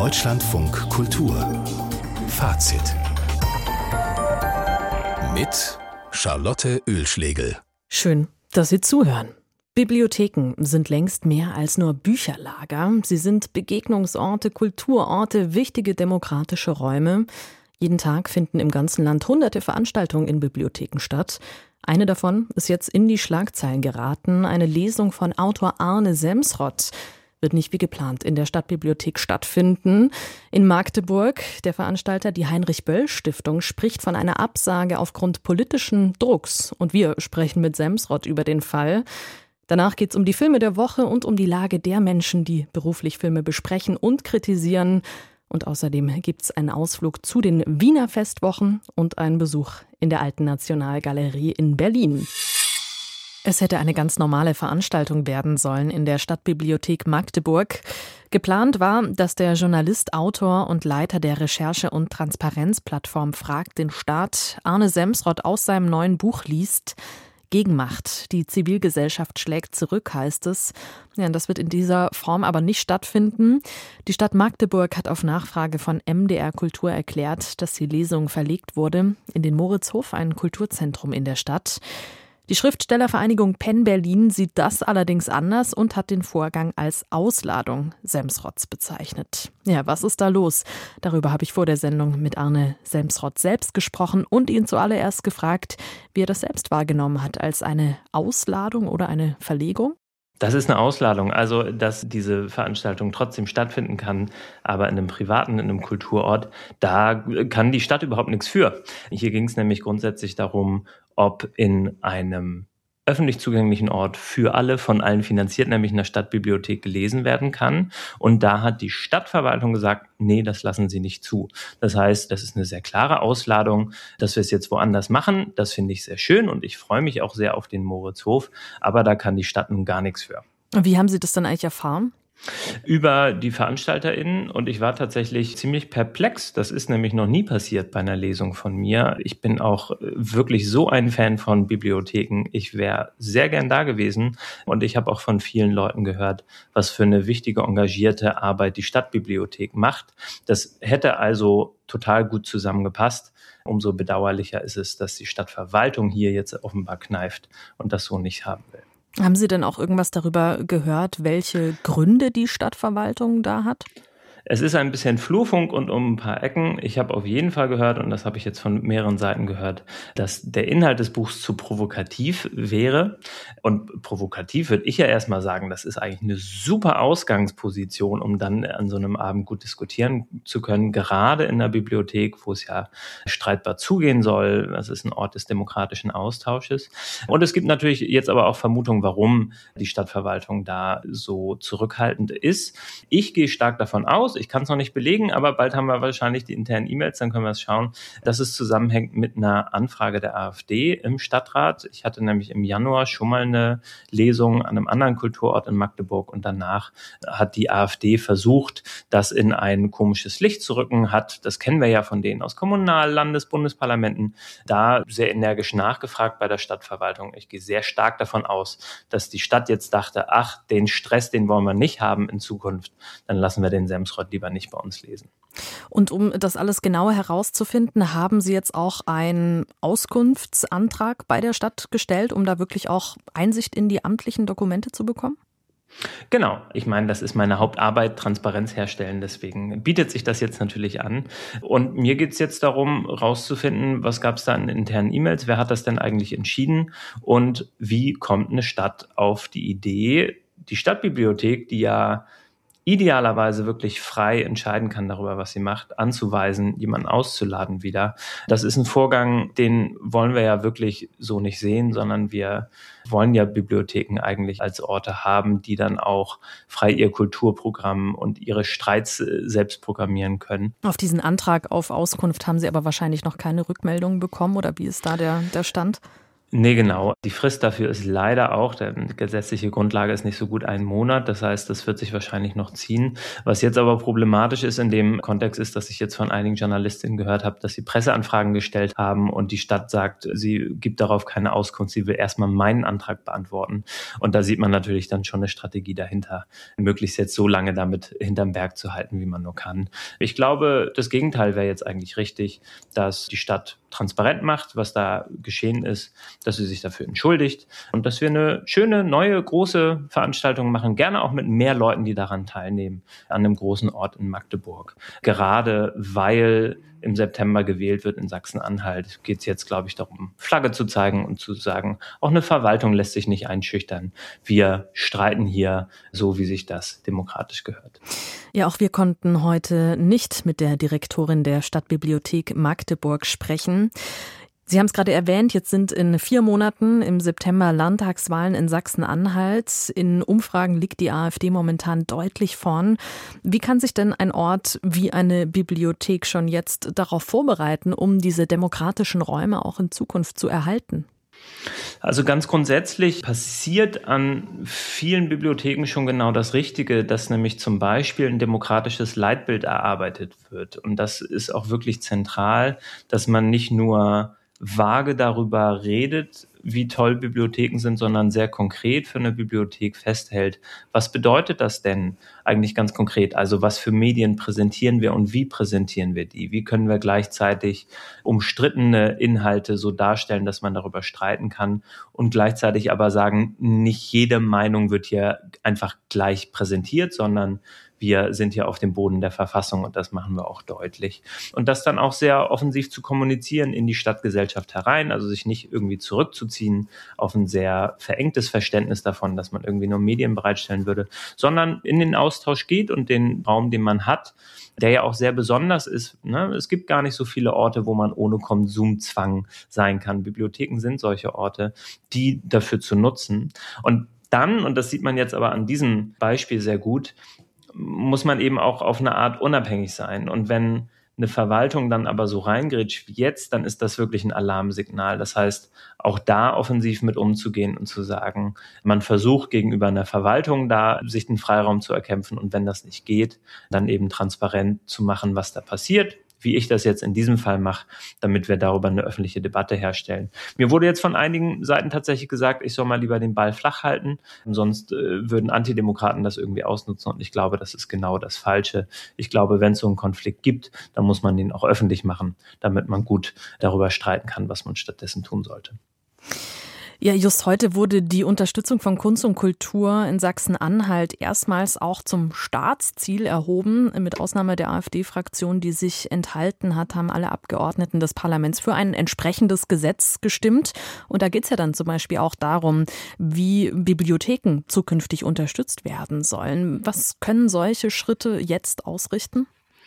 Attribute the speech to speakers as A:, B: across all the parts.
A: Deutschlandfunk Kultur Fazit mit Charlotte Oehlschlegel.
B: Schön, dass Sie zuhören. Bibliotheken sind längst mehr als nur Bücherlager. Sie sind Begegnungsorte, Kulturorte, wichtige demokratische Räume. Jeden Tag finden im ganzen Land hunderte Veranstaltungen in Bibliotheken statt. Eine davon ist jetzt in die Schlagzeilen geraten. Eine Lesung von Autor Arne Semsrott wird nicht wie geplant in der Stadtbibliothek stattfinden. In Magdeburg, der Veranstalter, die Heinrich-Böll-Stiftung, spricht von einer Absage aufgrund politischen Drucks. Und wir sprechen mit Semsrott über den Fall. Danach geht es um die Filme der Woche und um die Lage der Menschen, die beruflich Filme besprechen und kritisieren. Und außerdem gibt es einen Ausflug zu den Wiener Festwochen und einen Besuch in der Alten Nationalgalerie in Berlin. Es hätte eine ganz normale Veranstaltung werden sollen in der Stadtbibliothek Magdeburg. Geplant war, dass der Journalist, Autor und Leiter der Recherche- und Transparenzplattform Frag den Staat Arne Semsrott aus seinem neuen Buch liest. Gegenmacht. Die Zivilgesellschaft schlägt zurück, heißt es. Ja, das wird in dieser Form aber nicht stattfinden. Die Stadt Magdeburg hat auf Nachfrage von MDR Kultur erklärt, dass die Lesung verlegt wurde in den Moritzhof, ein Kulturzentrum in der Stadt. Die Schriftstellervereinigung Penn Berlin sieht das allerdings anders und hat den Vorgang als Ausladung Semsrotts bezeichnet. Ja, was ist da los? Darüber habe ich vor der Sendung mit Arne Semsrott selbst gesprochen und ihn zuallererst gefragt, wie er das selbst wahrgenommen hat, als eine Ausladung oder eine Verlegung?
C: Das ist eine Ausladung, also dass diese Veranstaltung trotzdem stattfinden kann, aber in einem privaten, in einem Kulturort, da kann die Stadt überhaupt nichts für. Hier ging es nämlich grundsätzlich darum, ob in einem öffentlich zugänglichen Ort für alle, von allen finanziert, nämlich in der Stadtbibliothek, gelesen werden kann. Und da hat die Stadtverwaltung gesagt, nee, das lassen sie nicht zu. Das heißt, das ist eine sehr klare Ausladung, dass wir es jetzt woanders machen. Das finde ich sehr schön und ich freue mich auch sehr auf den Moritzhof. Aber da kann die Stadt nun gar nichts für.
B: Und wie haben Sie das dann eigentlich erfahren?
C: Über die VeranstalterInnen, und ich war tatsächlich ziemlich perplex. Das ist nämlich noch nie passiert bei einer Lesung von mir. Ich bin auch wirklich so ein Fan von Bibliotheken. Ich wäre sehr gern da gewesen und ich habe auch von vielen Leuten gehört, was für eine wichtige, engagierte Arbeit die Stadtbibliothek macht. Das hätte also total gut zusammengepasst. Umso bedauerlicher ist es, dass die Stadtverwaltung hier jetzt offenbar kneift und das so nicht haben will.
B: Haben Sie denn auch irgendwas darüber gehört, welche Gründe die Stadtverwaltung da hat?
C: Es ist ein bisschen Flurfunk und um ein paar Ecken. Ich habe auf jeden Fall gehört, und das habe ich jetzt von mehreren Seiten gehört, dass der Inhalt des Buchs zu provokativ wäre. Und provokativ würde ich ja erstmal sagen, das ist eigentlich eine super Ausgangsposition, um dann an so einem Abend gut diskutieren zu können, gerade in der Bibliothek, wo es ja streitbar zugehen soll. Das ist ein Ort des demokratischen Austausches. Und es gibt natürlich jetzt aber auch Vermutungen, warum die Stadtverwaltung da so zurückhaltend ist. Ich gehe stark davon aus, ich kann es noch nicht belegen, aber bald haben wir wahrscheinlich die internen E-Mails, dann können wir es schauen, dass es zusammenhängt mit einer Anfrage der AfD im Stadtrat. Ich hatte nämlich im Januar schon mal eine Lesung an einem anderen Kulturort in Magdeburg und danach hat die AfD versucht, das in ein komisches Licht zu rücken, das kennen wir ja von denen aus Kommunal-, Landes-, Bundesparlamenten, da sehr energisch nachgefragt bei der Stadtverwaltung. Ich gehe sehr stark davon aus, dass die Stadt jetzt dachte, ach, den Stress, den wollen wir nicht haben in Zukunft, dann lassen wir den Semsrott lieber nicht bei uns lesen.
B: Und um das alles genauer herauszufinden, haben Sie jetzt auch einen Auskunftsantrag bei der Stadt gestellt, um da wirklich auch Einsicht in die amtlichen Dokumente zu bekommen?
C: Genau, ich meine, das ist meine Hauptarbeit, Transparenz herstellen, deswegen bietet sich das jetzt natürlich an. Und mir geht es jetzt darum, rauszufinden, was gab es da an internen E-Mails, wer hat das denn eigentlich entschieden und wie kommt eine Stadt auf die Idee, die Stadtbibliothek, die ja idealerweise wirklich frei entscheiden kann darüber, was sie macht, anzuweisen, jemanden auszuladen wieder. Das ist ein Vorgang, den wollen wir ja wirklich so nicht sehen, sondern wir wollen ja Bibliotheken eigentlich als Orte haben, die dann auch frei ihr Kulturprogramm und ihre Streits selbst programmieren können.
B: Auf diesen Antrag auf Auskunft haben Sie aber wahrscheinlich noch keine Rückmeldung bekommen, oder wie ist da der Stand?
C: Nee, genau. Die Frist dafür ist leider auch, die gesetzliche Grundlage ist nicht so gut 1 Monat. Das heißt, das wird sich wahrscheinlich noch ziehen. Was jetzt aber problematisch ist in dem Kontext ist, dass ich jetzt von einigen Journalistinnen gehört habe, dass sie Presseanfragen gestellt haben und die Stadt sagt, sie gibt darauf keine Auskunft. Sie will erstmal meinen Antrag beantworten. Und da sieht man natürlich dann schon eine Strategie dahinter, möglichst jetzt so lange damit hinterm Berg zu halten, wie man nur kann. Ich glaube, das Gegenteil wäre jetzt eigentlich richtig, dass die Stadt transparent macht, was da geschehen ist, dass sie sich dafür entschuldigt und dass wir eine schöne, neue, große Veranstaltung machen, gerne auch mit mehr Leuten, die daran teilnehmen, an einem großen Ort in Magdeburg. Gerade weil im September gewählt wird in Sachsen-Anhalt, geht es jetzt, glaube ich, darum, Flagge zu zeigen und zu sagen, auch eine Verwaltung lässt sich nicht einschüchtern. Wir streiten hier so, wie sich das demokratisch gehört.
B: Ja, auch wir konnten heute nicht mit der Direktorin der Stadtbibliothek Magdeburg sprechen. Sie haben es gerade erwähnt, jetzt sind in 4 Monaten im September Landtagswahlen in Sachsen-Anhalt. In Umfragen liegt die AfD momentan deutlich vorn. Wie kann sich denn ein Ort wie eine Bibliothek schon jetzt darauf vorbereiten, um diese demokratischen Räume auch in Zukunft zu erhalten?
C: Also ganz grundsätzlich passiert an vielen Bibliotheken schon genau das Richtige, dass nämlich zum Beispiel ein demokratisches Leitbild erarbeitet wird. Und das ist auch wirklich zentral, dass man nicht nur vage darüber redet, wie toll Bibliotheken sind, sondern sehr konkret für eine Bibliothek festhält. Was bedeutet das denn eigentlich ganz konkret? Also was für Medien präsentieren wir und wie präsentieren wir die? Wie können wir gleichzeitig umstrittene Inhalte so darstellen, dass man darüber streiten kann und gleichzeitig aber sagen, nicht jede Meinung wird hier einfach gleich präsentiert, sondern wir sind hier auf dem Boden der Verfassung und das machen wir auch deutlich. Und das dann auch sehr offensiv zu kommunizieren in die Stadtgesellschaft herein, also sich nicht irgendwie zurückzuziehen auf ein sehr verengtes Verständnis davon, dass man irgendwie nur Medien bereitstellen würde, sondern in den Austausch geht und den Raum, den man hat, der ja auch sehr besonders ist. Ne? Es gibt gar nicht so viele Orte, wo man ohne Konsumzwang sein kann. Bibliotheken sind solche Orte, die dafür zu nutzen. Und dann, und das sieht man jetzt aber an diesem Beispiel sehr gut, muss man eben auch auf eine Art unabhängig sein. Und wenn eine Verwaltung dann aber so reingrätscht wie jetzt, dann ist das wirklich ein Alarmsignal. Das heißt, auch da offensiv mit umzugehen und zu sagen, man versucht gegenüber einer Verwaltung da sich den Freiraum zu erkämpfen und wenn das nicht geht, dann eben transparent zu machen, was da passiert, wie ich das jetzt in diesem Fall mache, damit wir darüber eine öffentliche Debatte herstellen. Mir wurde jetzt von einigen Seiten tatsächlich gesagt, ich soll mal lieber den Ball flach halten, sonst würden Antidemokraten das irgendwie ausnutzen und ich glaube, das ist genau das Falsche. Ich glaube, wenn es so einen Konflikt gibt, dann muss man den auch öffentlich machen, damit man gut darüber streiten kann, was man stattdessen tun sollte.
B: Ja, just heute wurde die Unterstützung von Kunst und Kultur in Sachsen-Anhalt erstmals auch zum Staatsziel erhoben. Mit Ausnahme der AfD-Fraktion, die sich enthalten hat, haben alle Abgeordneten des Parlaments für ein entsprechendes Gesetz gestimmt. Und da geht es ja dann zum Beispiel auch darum, wie Bibliotheken zukünftig unterstützt werden sollen. Was können solche Schritte jetzt ausrichten?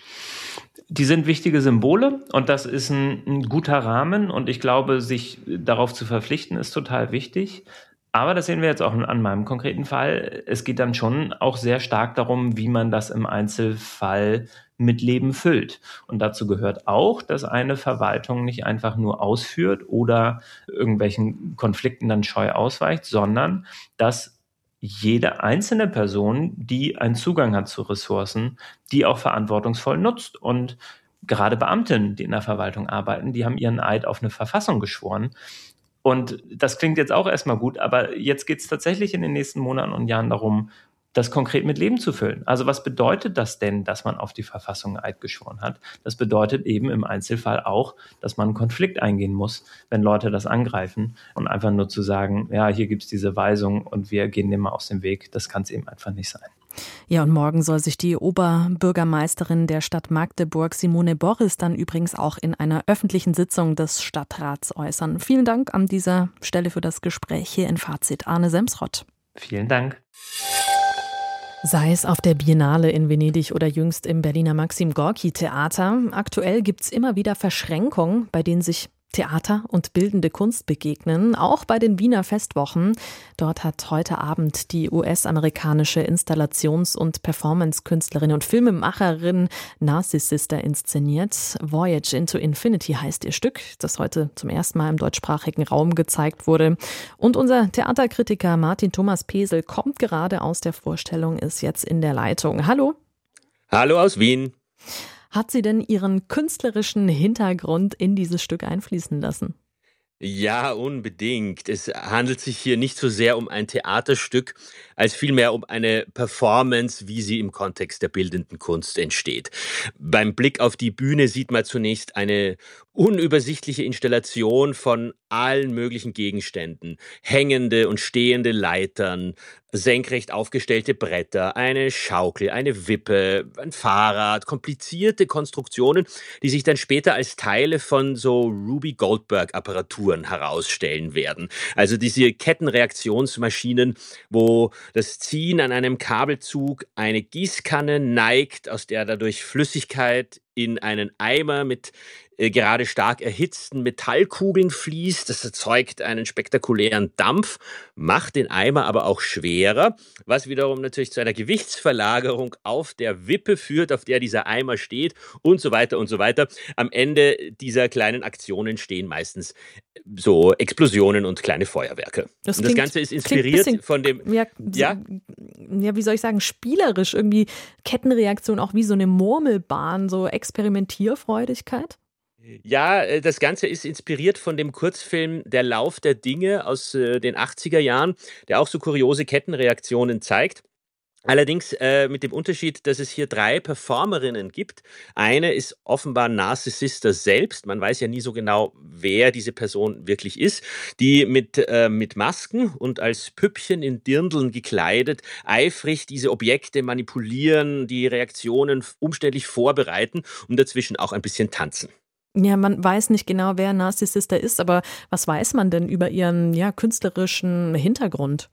C: Die sind wichtige Symbole und das ist ein guter Rahmen und ich glaube, sich darauf zu verpflichten, ist total wichtig. Aber das sehen wir jetzt auch an meinem konkreten Fall. Es geht dann schon auch sehr stark darum, wie man das im Einzelfall mit Leben füllt. Und dazu gehört auch, dass eine Verwaltung nicht einfach nur ausführt oder irgendwelchen Konflikten dann scheu ausweicht, sondern dass jede einzelne Person, die einen Zugang hat zu Ressourcen, die auch verantwortungsvoll nutzt. Und gerade Beamtinnen, die in der Verwaltung arbeiten, die haben ihren Eid auf eine Verfassung geschworen. Und das klingt jetzt auch erstmal gut, aber jetzt geht es tatsächlich in den nächsten Monaten und Jahren darum, das konkret mit Leben zu füllen. Also was bedeutet das denn, dass man auf die Verfassung Eid geschworen hat? Das bedeutet eben im Einzelfall auch, dass man einen Konflikt eingehen muss, wenn Leute das angreifen und einfach nur zu sagen, ja, hier gibt's diese Weisung und wir gehen dem mal aus dem Weg. Das kann es eben einfach nicht sein.
B: Ja, und morgen soll sich die Oberbürgermeisterin der Stadt Magdeburg, Simone Boris, dann übrigens auch in einer öffentlichen Sitzung des Stadtrats äußern. Vielen Dank an dieser Stelle für das Gespräch hier in Fazit. Arne Semsrott.
C: Vielen Dank.
B: Sei es auf der Biennale in Venedig oder jüngst im Berliner Maxim-Gorki-Theater. Aktuell gibt's immer wieder Verschränkungen, bei denen sich Theater und bildende Kunst begegnen, auch bei den Wiener Festwochen. Dort hat heute Abend die US-amerikanische Installations- und Performance-Künstlerin und Filmemacherin Narcissista inszeniert. Voyage into Infinity heißt ihr Stück, das heute zum ersten Mal im deutschsprachigen Raum gezeigt wurde. Und unser Theaterkritiker Martin Thomas Pesel kommt gerade aus der Vorstellung, ist jetzt in der Leitung. Hallo.
D: Hallo aus Wien.
B: Hat sie denn ihren künstlerischen Hintergrund in dieses Stück einfließen lassen?
D: Ja, unbedingt. Es handelt sich hier nicht so sehr um ein Theaterstück, als vielmehr um eine Performance, wie sie im Kontext der bildenden Kunst entsteht. Beim Blick auf die Bühne sieht man zunächst eine unübersichtliche Installation von allen möglichen Gegenständen. Hängende und stehende Leitern, senkrecht aufgestellte Bretter, eine Schaukel, eine Wippe, ein Fahrrad, komplizierte Konstruktionen, die sich dann später als Teile von so Ruby Goldberg-Apparaturen herausstellen werden. Also diese Kettenreaktionsmaschinen, wo das Ziehen an einem Kabelzug eine Gießkanne neigt, aus der dadurch Flüssigkeit in einen Eimer mit gerade stark erhitzten Metallkugeln fließt. Das erzeugt einen spektakulären Dampf, macht den Eimer aber auch schwerer, was wiederum natürlich zu einer Gewichtsverlagerung auf der Wippe führt, auf der dieser Eimer steht und so weiter und so weiter. Am Ende dieser kleinen Aktionen stehen meistens so Explosionen und kleine Feuerwerke.
B: Das
D: Ganze ist inspiriert von dem...
B: Ja, wie soll ich sagen, spielerisch irgendwie Kettenreaktion, auch wie so eine Murmelbahn, so Experimentierfreudigkeit.
D: Ja, das Ganze ist inspiriert von dem Kurzfilm Der Lauf der Dinge aus den 80er Jahren, der auch so kuriose Kettenreaktionen zeigt. Allerdings mit dem Unterschied, dass es hier 3 Performerinnen gibt. Eine ist offenbar Narcissista selbst. Man weiß ja nie so genau, wer diese Person wirklich ist. Die mit Masken und als Püppchen in Dirndln gekleidet eifrig diese Objekte manipulieren, die Reaktionen umständlich vorbereiten und dazwischen auch ein bisschen tanzen.
B: Ja, man weiß nicht genau, wer Narcissista ist, aber was weiß man denn über ihren künstlerischen Hintergrund?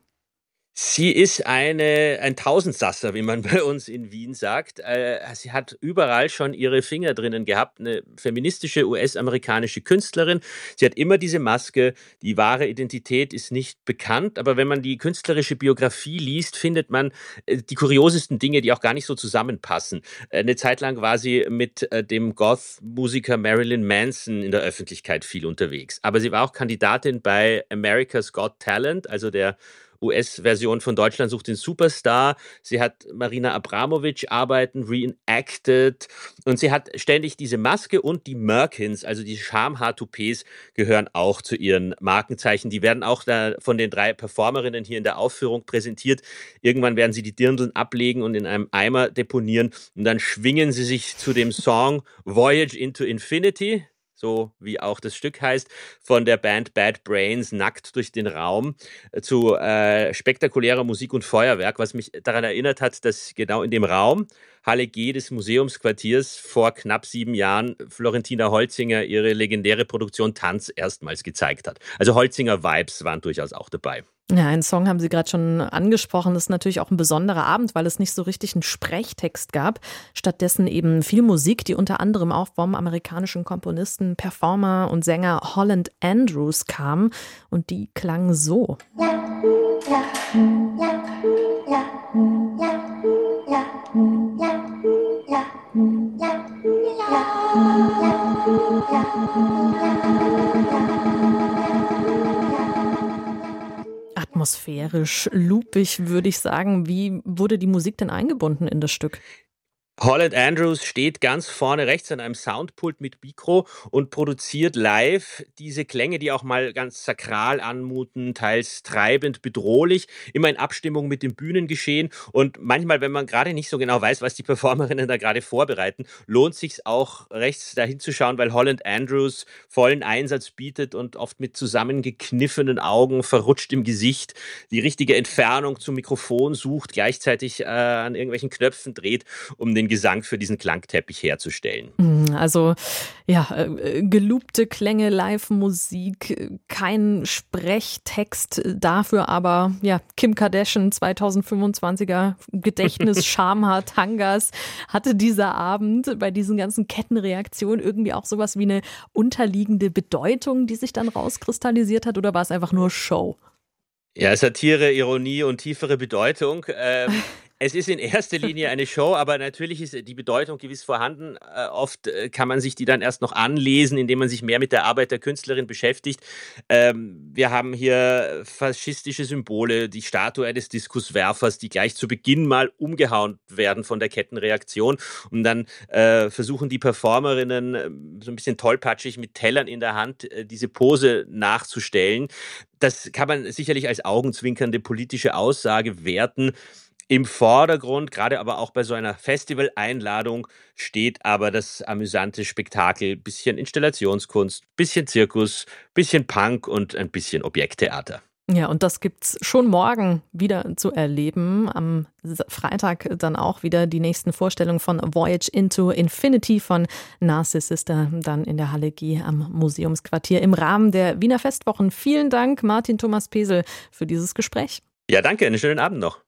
D: Sie ist ein Tausendsasser, wie man bei uns in Wien sagt. Sie hat überall schon ihre Finger drinnen gehabt. Eine feministische US-amerikanische Künstlerin. Sie hat immer diese Maske. Die wahre Identität ist nicht bekannt. Aber wenn man die künstlerische Biografie liest, findet man die kuriosesten Dinge, die auch gar nicht so zusammenpassen. Eine Zeit lang war sie mit dem Goth-Musiker Marilyn Manson in der Öffentlichkeit viel unterwegs. Aber sie war auch Kandidatin bei America's Got Talent, also der US-Version von Deutschland sucht den Superstar. Sie hat Marina Abramovic Arbeiten reenacted und sie hat ständig diese Maske und die Merkins, also die Schamhaar-Toupets, gehören auch zu ihren Markenzeichen. Die werden auch da von den 3 Performerinnen hier in der Aufführung präsentiert. Irgendwann werden sie die Dirndln ablegen und in einem Eimer deponieren und dann schwingen sie sich zu dem Song Voyage into Infinity, so wie auch das Stück heißt, von der Band Bad Brains nackt durch den Raum zu spektakulärer Musik und Feuerwerk, was mich daran erinnert hat, dass genau in dem Raum Halle G des Museumsquartiers vor knapp 7 Jahren Florentina Holzinger ihre legendäre Produktion Tanz erstmals gezeigt hat. Also Holzinger-Vibes waren durchaus auch dabei.
B: Ja, einen Song haben Sie gerade schon angesprochen. Das ist natürlich auch ein besonderer Abend, weil es nicht so richtig einen Sprechtext gab. Stattdessen eben viel Musik, die unter anderem auch vom amerikanischen Komponisten, Performer und Sänger Holland Andrews kam. Und die klang so. Atmosphärisch, loopig, würde ich sagen. Wie wurde die Musik denn eingebunden in das Stück?
D: Holland Andrews steht ganz vorne rechts an einem Soundpult mit Mikro und produziert live diese Klänge, die auch mal ganz sakral anmuten, teils treibend, bedrohlich, immer in Abstimmung mit dem Bühnengeschehen. Und manchmal, wenn man gerade nicht so genau weiß, was die Performerinnen da gerade vorbereiten, lohnt sich auch rechts dahin zu schauen, weil Holland Andrews vollen Einsatz bietet und oft mit zusammengekniffenen Augen, verrutscht im Gesicht, die richtige Entfernung zum Mikrofon sucht, gleichzeitig an irgendwelchen Knöpfen dreht, um den den Gesang für diesen Klangteppich herzustellen.
B: Also ja, gelobte Klänge, Live-Musik, kein Sprechtext, dafür aber ja Kim Kardashian 2025er Gedächtnis, Schamhaar, Tangas. Hatte dieser Abend bei diesen ganzen Kettenreaktionen irgendwie auch sowas wie eine unterliegende Bedeutung, die sich dann rauskristallisiert hat, oder war es einfach nur Show?
D: Ja, Satire, Ironie und tiefere Bedeutung. Es ist in erster Linie eine Show, aber natürlich ist die Bedeutung gewiss vorhanden. Oft kann man sich die dann erst noch anlesen, indem man sich mehr mit der Arbeit der Künstlerin beschäftigt. Wir haben hier faschistische Symbole, die Statue eines Diskuswerfers, die gleich zu Beginn mal umgehauen werden von der Kettenreaktion. Und dann versuchen die Performerinnen so ein bisschen tollpatschig mit Tellern in der Hand diese Pose nachzustellen. Das kann man sicherlich als augenzwinkernde politische Aussage werten. Im Vordergrund, gerade aber auch bei so einer Festivaleinladung, steht aber das amüsante Spektakel, bisschen Installationskunst, bisschen Zirkus, bisschen Punk und ein bisschen Objekttheater.
B: Ja, und das gibt's schon morgen wieder zu erleben. Am Freitag dann auch wieder die nächsten Vorstellungen von Voyage into Infinity von Narcissista, dann in der Halle G am Museumsquartier im Rahmen der Wiener Festwochen. Vielen Dank, Martin Thomas Pesel, für dieses Gespräch.
D: Ja, danke, einen schönen Abend noch.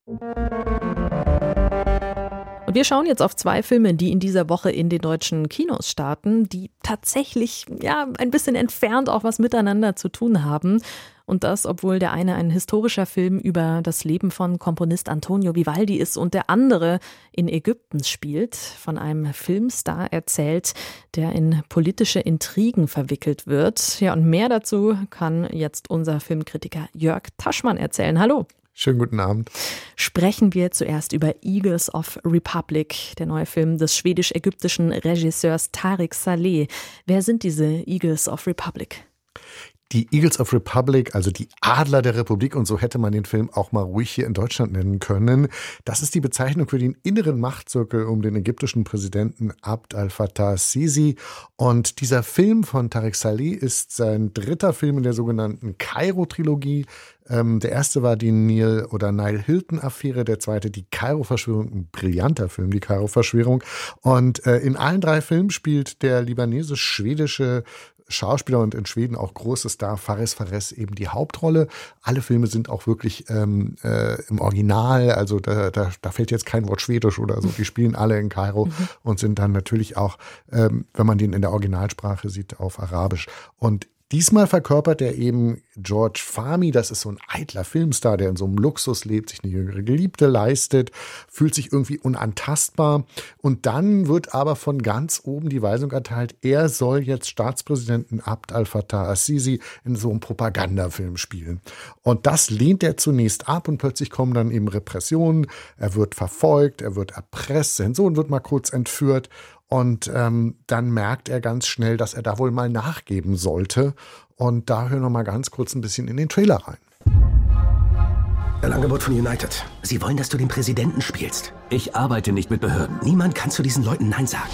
B: Und wir schauen jetzt auf 2 Filme, die in dieser Woche in den deutschen Kinos starten, die tatsächlich ja ein bisschen entfernt auch was miteinander zu tun haben. Und das, obwohl der eine ein historischer Film über das Leben von Komponist Antonio Vivaldi ist und der andere in Ägypten spielt, von einem Filmstar erzählt, der in politische Intrigen verwickelt wird. Ja, und mehr dazu kann jetzt unser Filmkritiker Jörg Taschmann erzählen. Hallo.
E: Schönen guten Abend.
B: Sprechen wir zuerst über Eagles of Republic, der neue Film des schwedisch-ägyptischen Regisseurs Tarek Saleh. Wer sind diese Eagles of Republic?
E: Die Eagles of Republic, also die Adler der Republik, und so hätte man den Film auch mal ruhig hier in Deutschland nennen können. Das ist die Bezeichnung für den inneren Machtzirkel um den ägyptischen Präsidenten Abd al-Fattah al-Sisi. Und dieser Film von Tarek Saleh ist sein 3. Film in der sogenannten Kairo-Trilogie. Der erste war die Nile Hilton-Affäre, der zweite die Kairo-Verschwörung, ein brillanter Film, die Kairo-Verschwörung. Und in allen 3 Filmen spielt der libanesisch-schwedische Schauspieler und in Schweden auch große Star Fares Fares eben die Hauptrolle. Alle Filme sind auch wirklich im Original, also da fällt jetzt kein Wort Schwedisch oder so. Die spielen alle in Kairo und sind dann natürlich auch, wenn man den in der Originalsprache sieht, auf Arabisch. Und diesmal verkörpert er eben George Fahmy, das ist so ein eitler Filmstar, der in so einem Luxus lebt, sich eine jüngere Geliebte leistet, fühlt sich irgendwie unantastbar. Und dann wird aber von ganz oben die Weisung erteilt, er soll jetzt Staatspräsidenten Abd al-Fattah al-Sisi in so einem Propagandafilm spielen. Und das lehnt er zunächst ab und plötzlich kommen dann eben Repressionen. Er wird verfolgt, er wird erpresst, sein Sohn wird mal kurz entführt. Und dann merkt er ganz schnell, dass er da wohl mal nachgeben sollte. Und da hören wir mal ganz kurz ein bisschen in den Trailer rein.
F: Ein Angebot von United. Sie wollen, dass du den Präsidenten spielst. Ich arbeite nicht mit Behörden. Niemand kann zu diesen Leuten Nein sagen.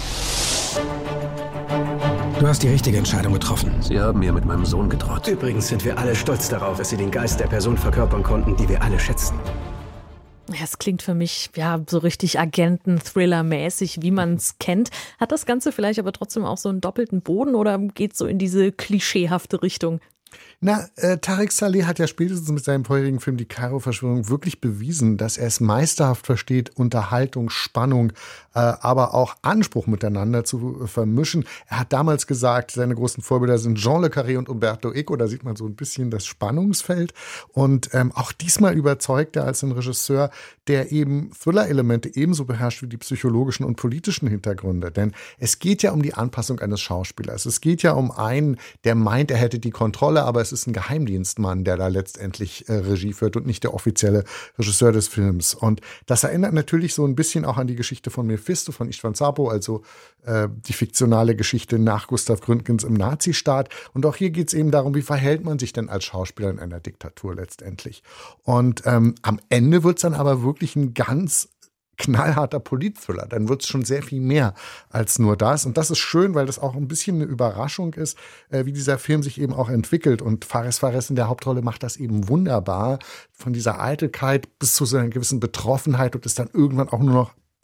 F: Du hast die richtige Entscheidung getroffen. Sie haben mir mit meinem Sohn gedroht. Übrigens sind wir alle stolz darauf, dass Sie den Geist der Person verkörpern konnten, die wir alle schätzen.
B: Ja, es klingt für mich ja so richtig Agenten-Thriller-mäßig, wie man es kennt. Hat das Ganze vielleicht aber trotzdem auch so einen doppelten Boden oder geht es so in diese klischeehafte Richtung?
E: Na, Tarek Saleh hat ja spätestens mit seinem vorherigen Film Die Kairo-Verschwörung wirklich bewiesen, dass er es meisterhaft versteht, Unterhaltung, Spannung, aber auch Anspruch miteinander zu vermischen. Er hat damals gesagt, seine großen Vorbilder sind Jean le Carré und Umberto Eco. Da sieht man so ein bisschen das Spannungsfeld. Und auch diesmal überzeugt er als ein Regisseur, der eben Thriller-Elemente ebenso beherrscht wie die psychologischen und politischen Hintergründe. Denn es geht ja um die Anpassung eines Schauspielers. Es geht ja um einen, der meint, er hätte die Kontrolle, aber es ist ein Geheimdienstmann, der da letztendlich Regie führt und nicht der offizielle Regisseur des Films. Und das erinnert natürlich so ein bisschen auch an die Geschichte von Mephisto von Istvan Sappo, also die fiktionale Geschichte nach Gustav Gründgens im Nazistaat. Und auch hier geht es eben darum, wie verhält man sich denn als Schauspieler in einer Diktatur letztendlich. Und am Ende wird es dann aber wirklich ein ganz knallharter Politthriller, dann wird es schon sehr viel mehr als nur das. Und das ist schön, weil das auch ein bisschen eine Überraschung ist, wie dieser Film sich eben auch entwickelt. Und Fares Fares in der Hauptrolle macht das eben wunderbar, von dieser Eitelkeit bis zu so einer gewissen Betroffenheit und ist dann irgendwann auch nur noch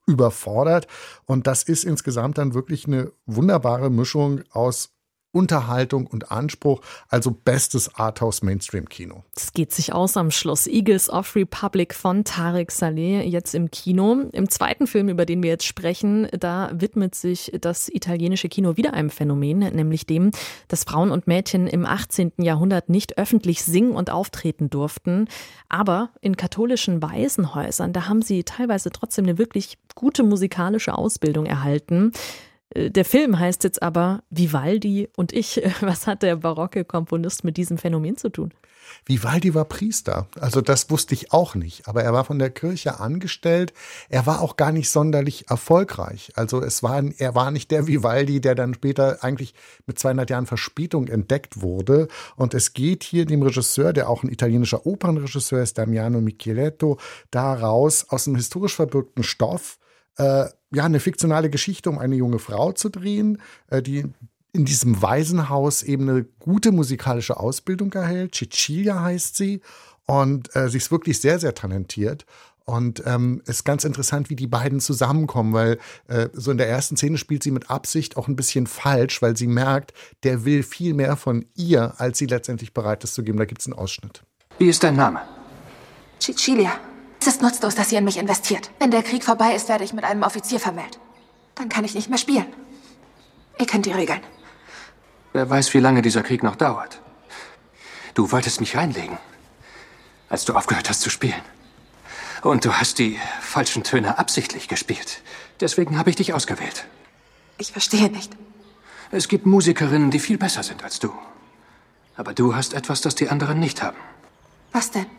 E: überfordert. Und das ist insgesamt dann wirklich eine wunderbare Mischung aus Unterhaltung und Anspruch, also bestes Arthouse-Mainstream-Kino.
B: Es geht sich aus am Schluss. Eagles of Republic von Tarek Saleh, jetzt im Kino. Im zweiten Film, über den wir jetzt sprechen, da widmet sich das italienische Kino wieder einem Phänomen, nämlich dem, dass Frauen und Mädchen im 18. Jahrhundert nicht öffentlich singen und auftreten durften. Aber in katholischen Waisenhäusern, da haben sie teilweise trotzdem eine wirklich gute musikalische Ausbildung erhalten. Der Film heißt jetzt aber Vivaldi und ich. Was hat der barocke Komponist mit diesem Phänomen zu tun?
E: Vivaldi war Priester, also das wusste ich auch nicht, aber er war von der Kirche angestellt, er war auch gar nicht sonderlich erfolgreich, also er war nicht der Vivaldi, der dann später eigentlich mit 200 Jahren Verspätung entdeckt wurde, und es geht hier dem Regisseur, der auch ein italienischer Opernregisseur ist, Damiano Micheletto, daraus aus einem historisch verbürgten Stoff eine fiktionale Geschichte um eine junge Frau zu drehen, die in diesem Waisenhaus eben eine gute musikalische Ausbildung erhält. Cecilia heißt sie, und sie ist wirklich sehr, sehr talentiert. Und ist ganz interessant, wie die beiden zusammenkommen, weil so in der ersten Szene spielt sie mit Absicht auch ein bisschen falsch, weil sie merkt, der will viel mehr von ihr, als sie letztendlich bereit ist zu geben. Da gibt es einen Ausschnitt.
G: Wie ist dein Name?
H: Cecilia. Es ist nutzlos, dass ihr in mich investiert. Wenn der Krieg vorbei ist, werde ich mit einem Offizier vermählt. Dann kann ich nicht mehr spielen. Ihr kennt die Regeln.
G: Wer weiß, wie lange dieser Krieg noch dauert. Du wolltest mich reinlegen, als du aufgehört hast zu spielen. Und du hast die falschen Töne absichtlich gespielt. Deswegen habe ich dich ausgewählt.
H: Ich verstehe nicht.
G: Es gibt Musikerinnen, die viel besser sind als du. Aber du hast etwas, das die anderen nicht haben.
H: Was denn?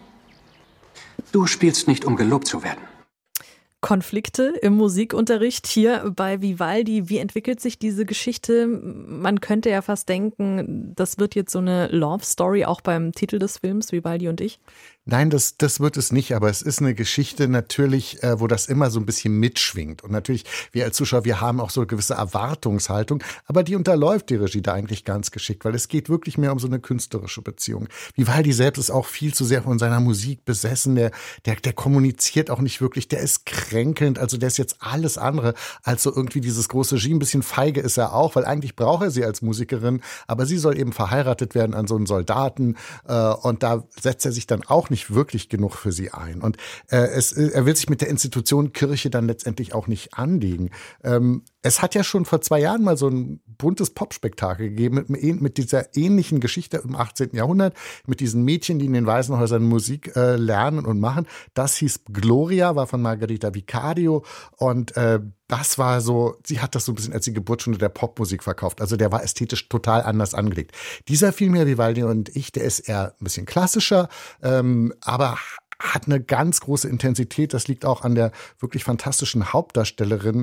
G: Du spielst nicht, um gelobt zu werden.
B: Konflikte im Musikunterricht hier bei Vivaldi. Wie entwickelt sich diese Geschichte? Man könnte ja fast denken, das wird jetzt so eine Love-Story auch beim Titel des Films, Vivaldi und ich.
E: Nein, das wird es nicht, aber es ist eine Geschichte natürlich, wo das immer so ein bisschen mitschwingt. Und natürlich, wir als Zuschauer, wir haben auch so eine gewisse Erwartungshaltung, aber die unterläuft die Regie da eigentlich ganz geschickt, weil es geht wirklich mehr um so eine künstlerische Beziehung. Vivaldi selbst ist auch viel zu sehr von seiner Musik besessen, der kommuniziert auch nicht wirklich, der ist kränkelnd, also der ist jetzt alles andere als so irgendwie dieses große Genie. Ein bisschen feige ist er auch, weil eigentlich braucht er sie als Musikerin, aber sie soll eben verheiratet werden an so einen Soldaten, und da setzt er sich dann auch nicht wirklich genug für sie ein. Und er will sich mit der Institution Kirche dann letztendlich auch nicht anlegen. Es hat ja schon vor 2 Jahren mal so ein buntes Popspektakel gegeben mit dieser ähnlichen Geschichte im 18. Jahrhundert, mit diesen Mädchen, die in den Waisenhäusern Musik lernen und machen. Das hieß Gloria, war von Margherita Vicario, und das war so, sie hat das so ein bisschen als die Geburtsstunde der Popmusik verkauft. Also der war ästhetisch total anders angelegt. Dieser Film hier, Vivaldi und ich, der ist eher ein bisschen klassischer, aber hat eine ganz große Intensität. Das liegt auch an der wirklich fantastischen Hauptdarstellerin,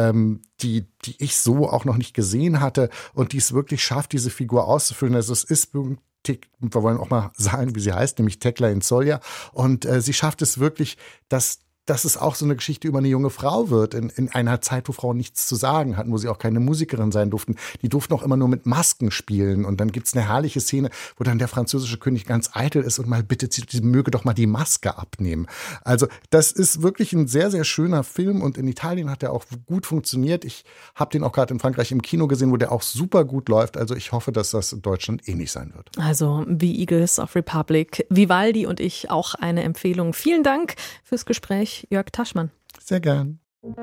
E: die ich so auch noch nicht gesehen hatte und die es wirklich schafft, diese Figur auszufüllen. Also es ist, wir wollen auch mal sagen, wie sie heißt, nämlich Tekla Insoglia. Und sie schafft es wirklich, dass es auch so eine Geschichte über eine junge Frau wird, in einer Zeit, wo Frauen nichts zu sagen hatten, wo sie auch keine Musikerin sein durften. Die durften auch immer nur mit Masken spielen. Und dann gibt's eine herrliche Szene, wo dann der französische König ganz eitel ist und mal bittet, sie möge doch mal die Maske abnehmen. Also das ist wirklich ein sehr, sehr schöner Film, und in Italien hat er auch gut funktioniert. Ich habe den auch gerade in Frankreich im Kino gesehen, wo der auch super gut läuft. Also ich hoffe, dass das in Deutschland ähnlich sein wird.
B: Also The Eagles of Republic, Vivaldi und ich, auch eine Empfehlung. Vielen Dank fürs Gespräch, Jörg Taschmann.
E: Sehr gern.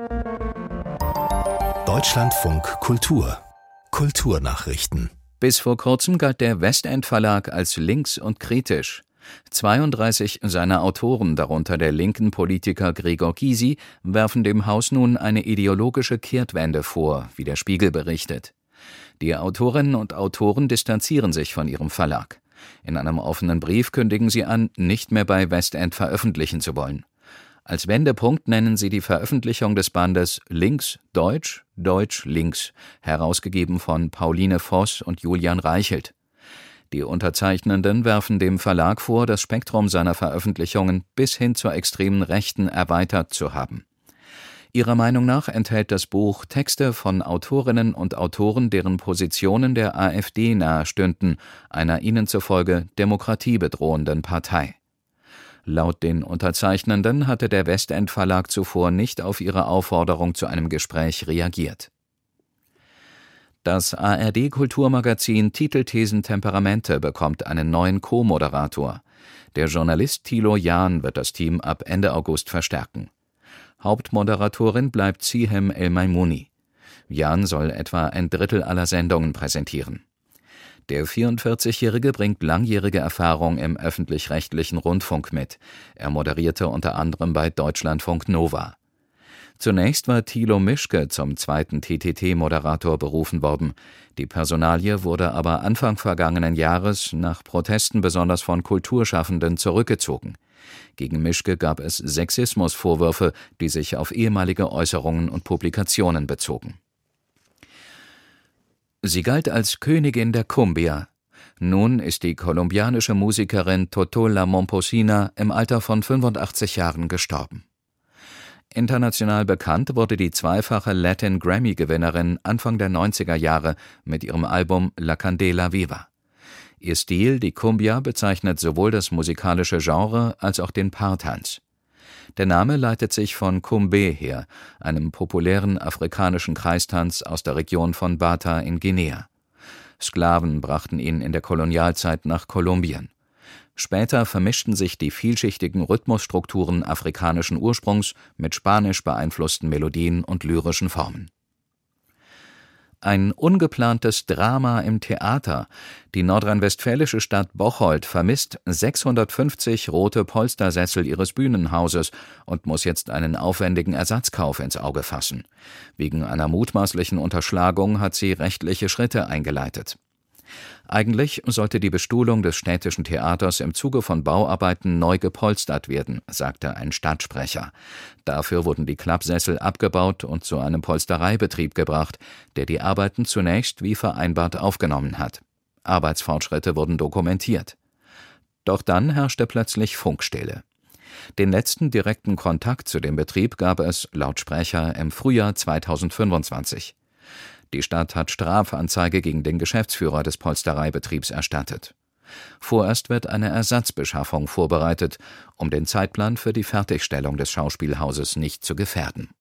A: Deutschlandfunk Kultur. Kulturnachrichten.
I: Bis vor kurzem galt der Westend Verlag als links und kritisch. 32 seiner Autoren, darunter der linken Politiker Gregor Gysi, werfen dem Haus nun eine ideologische Kehrtwende vor, wie der Spiegel berichtet. Die Autorinnen und Autoren distanzieren sich von ihrem Verlag. In einem offenen Brief kündigen sie an, nicht mehr bei Westend veröffentlichen zu wollen. Als Wendepunkt nennen sie die Veröffentlichung des Bandes Links, Deutsch, Deutsch, Links, herausgegeben von Pauline Voss und Julian Reichelt. Die Unterzeichnenden werfen dem Verlag vor, das Spektrum seiner Veröffentlichungen bis hin zur extremen Rechten erweitert zu haben. Ihrer Meinung nach enthält das Buch Texte von Autorinnen und Autoren, deren Positionen der AfD nahestünden, einer ihnen zufolge demokratiebedrohenden Partei. Laut den Unterzeichnenden hatte der Westend Verlag zuvor nicht auf ihre Aufforderung zu einem Gespräch reagiert. Das ARD-Kulturmagazin Titelthesen Temperamente bekommt einen neuen Co-Moderator. Der Journalist Thilo Jahn wird das Team ab Ende August verstärken. Hauptmoderatorin bleibt Zihem El-Maimouni. Jahn soll etwa ein Drittel aller Sendungen präsentieren. Der 44-Jährige bringt langjährige Erfahrung im öffentlich-rechtlichen Rundfunk mit. Er moderierte unter anderem bei Deutschlandfunk Nova. Zunächst war Thilo Mischke zum zweiten TTT-Moderator berufen worden. Die Personalie wurde aber Anfang vergangenen Jahres nach Protesten besonders von Kulturschaffenden zurückgezogen. Gegen Mischke gab es Sexismusvorwürfe, die sich auf ehemalige Äußerungen und Publikationen bezogen. Sie galt als Königin der Cumbia. Nun ist die kolumbianische Musikerin Totola Momposina im Alter von 85 Jahren gestorben. International bekannt wurde die zweifache Latin-Grammy-Gewinnerin Anfang der 90er Jahre mit ihrem Album La Candela Viva. Ihr Stil, die Cumbia, bezeichnet sowohl das musikalische Genre als auch den Paartanz. Der Name leitet sich von Cumbe her, einem populären afrikanischen Kreistanz aus der Region von Bata in Guinea. Sklaven brachten ihn in der Kolonialzeit nach Kolumbien. Später vermischten sich die vielschichtigen Rhythmusstrukturen afrikanischen Ursprungs mit spanisch beeinflussten Melodien und lyrischen Formen. Ein ungeplantes Drama im Theater. Die nordrhein-westfälische Stadt Bocholt vermisst 650 rote Polstersessel ihres Bühnenhauses und muss jetzt einen aufwendigen Ersatzkauf ins Auge fassen. Wegen einer mutmaßlichen Unterschlagung hat sie rechtliche Schritte eingeleitet. Eigentlich sollte die Bestuhlung des städtischen Theaters im Zuge von Bauarbeiten neu gepolstert werden, sagte ein Stadtsprecher. Dafür wurden die Klappsessel abgebaut und zu einem Polstereibetrieb gebracht, der die Arbeiten zunächst wie vereinbart aufgenommen hat. Arbeitsfortschritte wurden dokumentiert. Doch dann herrschte plötzlich Funkstille. Den letzten direkten Kontakt zu dem Betrieb gab es, laut Sprecher, im Frühjahr 2025. Die Stadt hat Strafanzeige gegen den Geschäftsführer des Polstereibetriebs erstattet. Vorerst wird eine Ersatzbeschaffung vorbereitet, um den Zeitplan für die Fertigstellung des Schauspielhauses nicht zu gefährden.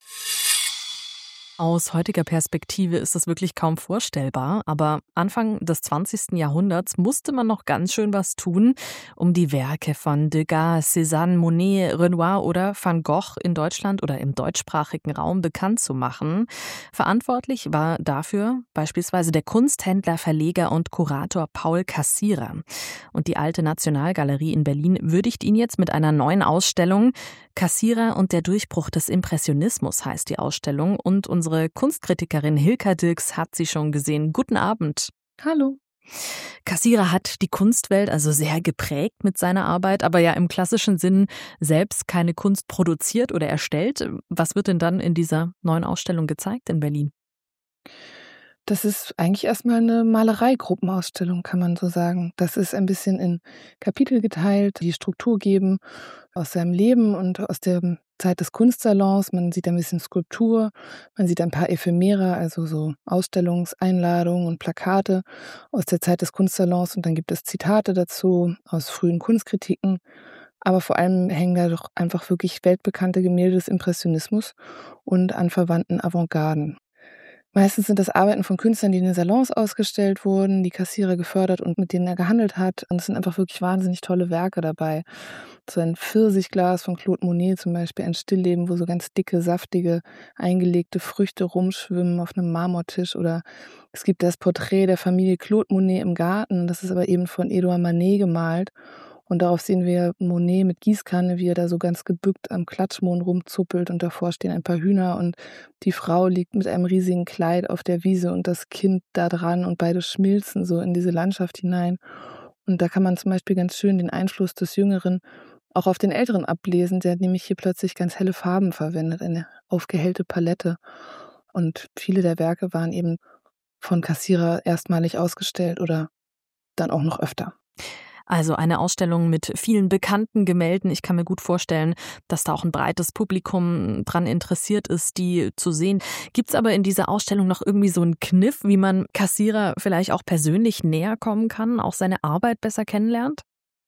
B: Aus heutiger Perspektive ist das wirklich kaum vorstellbar, aber Anfang des 20. Jahrhunderts musste man noch ganz schön was tun, um die Werke von Degas, Cézanne, Monet, Renoir oder Van Gogh in Deutschland oder im deutschsprachigen Raum bekannt zu machen. Verantwortlich war dafür beispielsweise der Kunsthändler, Verleger und Kurator Paul Cassirer. Und die Alte Nationalgalerie in Berlin würdigt ihn jetzt mit einer neuen Ausstellung. Cassirer und der Durchbruch des Impressionismus heißt die Ausstellung und unsere Kunstkritikerin Hilka Dirks hat sie schon gesehen. Guten Abend.
J: Hallo.
B: Cassirer hat die Kunstwelt also sehr geprägt mit seiner Arbeit, aber ja im klassischen Sinn selbst keine Kunst produziert oder erstellt. Was wird denn dann in dieser neuen Ausstellung gezeigt in Berlin?
J: Das ist eigentlich erstmal eine Malerei-Gruppenausstellung, kann man so sagen. Das ist ein bisschen in Kapitel geteilt, die Struktur geben aus seinem Leben und aus der Zeit des Kunstsalons. Man sieht ein bisschen Skulptur, man sieht ein paar Ephemera, also so Ausstellungseinladungen und Plakate aus der Zeit des Kunstsalons. Und dann gibt es Zitate dazu aus frühen Kunstkritiken. Aber vor allem hängen da doch einfach wirklich weltbekannte Gemälde des Impressionismus und anverwandten Avantgarden. Meistens sind das Arbeiten von Künstlern, die in den Salons ausgestellt wurden, die Cassirer gefördert und mit denen er gehandelt hat. Und es sind einfach wirklich wahnsinnig tolle Werke dabei. So ein Pfirsichglas von Claude Monet zum Beispiel, ein Stillleben, wo so ganz dicke, saftige, eingelegte Früchte rumschwimmen auf einem Marmortisch. Oder es gibt das Porträt der Familie Claude Monet im Garten. Das ist aber eben von Edouard Manet gemalt. Und darauf sehen wir Monet mit Gießkanne, wie er da so ganz gebückt am Klatschmohn rumzuppelt und davor stehen ein paar Hühner und die Frau liegt mit einem riesigen Kleid auf der Wiese und das Kind da dran und beide schmilzen so in diese Landschaft hinein. Und da kann man zum Beispiel ganz schön den Einfluss des Jüngeren auch auf den Älteren ablesen. Der hat nämlich hier plötzlich ganz helle Farben verwendet, eine aufgehellte Palette. Und viele der Werke waren eben von Cassirer erstmalig ausgestellt oder dann auch noch öfter.
B: Also eine Ausstellung mit vielen bekannten Gemälden. Ich kann mir gut vorstellen, dass da auch ein breites Publikum dran interessiert ist, die zu sehen. Gibt es aber in dieser Ausstellung noch irgendwie so einen Kniff, wie man Cassirer vielleicht auch persönlich näher kommen kann, auch seine Arbeit besser kennenlernt?